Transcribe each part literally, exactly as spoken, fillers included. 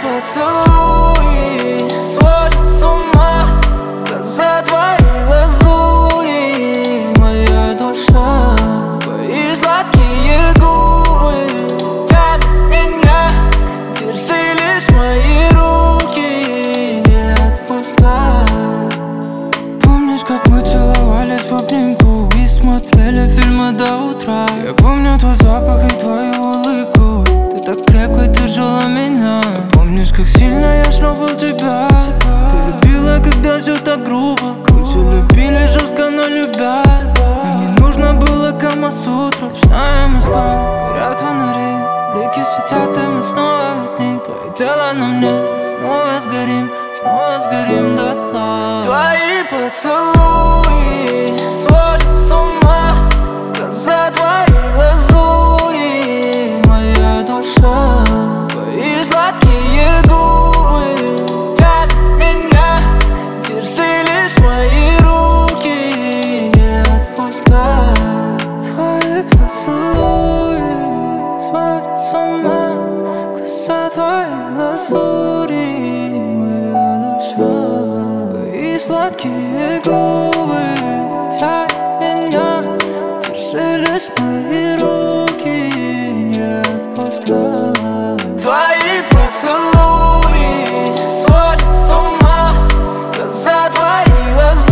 поцелуи сводят с ума. Глаза твои лазури, моя душа. Твои сладкие губы тянут меня. Держи лишь мои руки, не отпускай. Помнишь, как мы целовались в обнимку и смотрели фильмы до утра? Я помню твой запах и твою улыбку. Ты так крепко держала меня. Помнишь, как сильно я шлепал тебя? Ты любила, когда все так грубо. Мы все любили жестко, но любя. Нам не нужно было камасутру. Ночная Москва, горят фонари, блики светят, и мы снова одни. Твое тело на мне, снова сгорим, снова сгорим дотла. Твои поцелуи сводят с ума. Глаза твои лазури, моя душа. Твои сладкие губы тянут меня. Держи лишь мои руки, не отпускай. Твои поцелуи сводят с ума. Глаза твои лазури, моя душа. Твои сладкие губы тянут меня. Держи лишь мои руки, не отпускай. Твои поцелуи сводят с ума. Глаза твои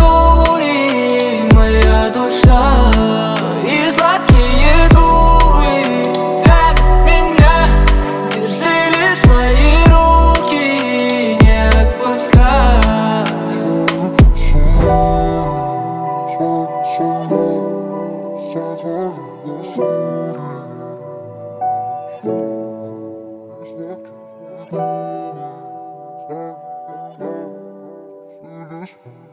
лазури, моя душа. Твои сладкие губы тянут меня. Держи лишь мои руки, не отпускай. Finish.